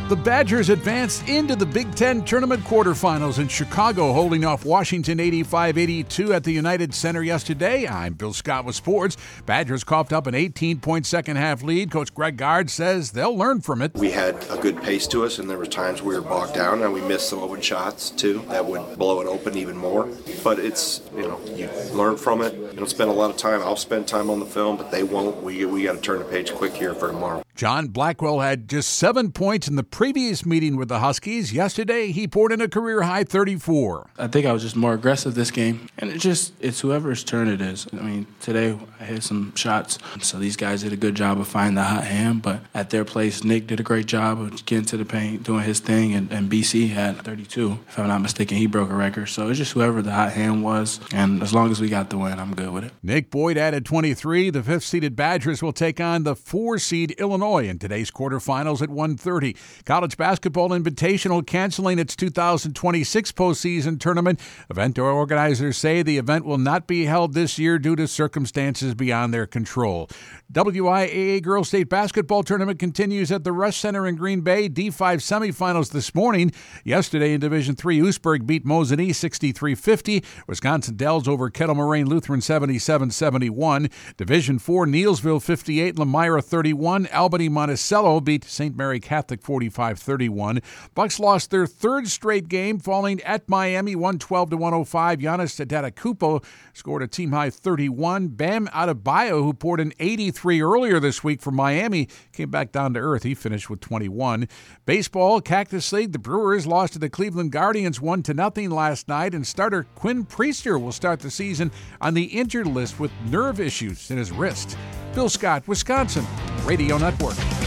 The Badgers advanced into the Big Ten tournament quarterfinals in Chicago, holding off Washington 85-82 at the United Center yesterday. I'm Bill Scott with sports. Badgers coughed up an 18-point second-half lead. Coach Greg Gard says they'll learn from it. We had a good pace to us, and there were times we were bogged down, and we missed some open shots, too, that would blow it open even more. But it's, you learn from it. You don't spend a lot of time. I'll spend time on the film, but they won't. We got to turn the page quick here for tomorrow. John Blackwell had just 7 points in the previous meeting with the Huskies. Yesterday, he poured in a career-high 34. I think I was just more aggressive this game, and it's whoever's turn it is. I mean, today I hit some shots, so these guys did a good job of finding the hot hand, but at their place, Nick did a great job of getting to the paint, doing his thing, and BC had 32. If I'm not mistaken, he broke a record. So it's just whoever the hot hand was, and as long as we got the win, I'm good with it. Nick Boyd added 23. The 5th-seeded Badgers will take on the 4-seed Illinois in today's quarterfinals at 1:30. College Basketball Invitational canceling its 2026 postseason tournament. Event organizers say the event will not be held this year due to circumstances beyond their control. WIAA Girls State Basketball Tournament continues at the Rush Center in Green Bay. D5 semifinals this morning. Yesterday in Division III, Oostburg beat Mosinee 63-50. Wisconsin Dells over Kettle Moraine Lutheran 77-71. Division IV, Neelsville 58, Lemira 31. Albany Monticello beat St. Mary Catholic 45-31. Bucks lost their third straight game, falling at Miami 112-105. Giannis Antetokounmpo scored a team-high 31. Bam Adebayo, who poured an 83 earlier this week for Miami, came back down to earth. He finished with 21. Baseball, Cactus League, the Brewers lost to the Cleveland Guardians 1-0 last night, and starter Quinn Priester will start the season on the injured list with nerve issues in his wrist. Bill Scott, Wisconsin Radio Network.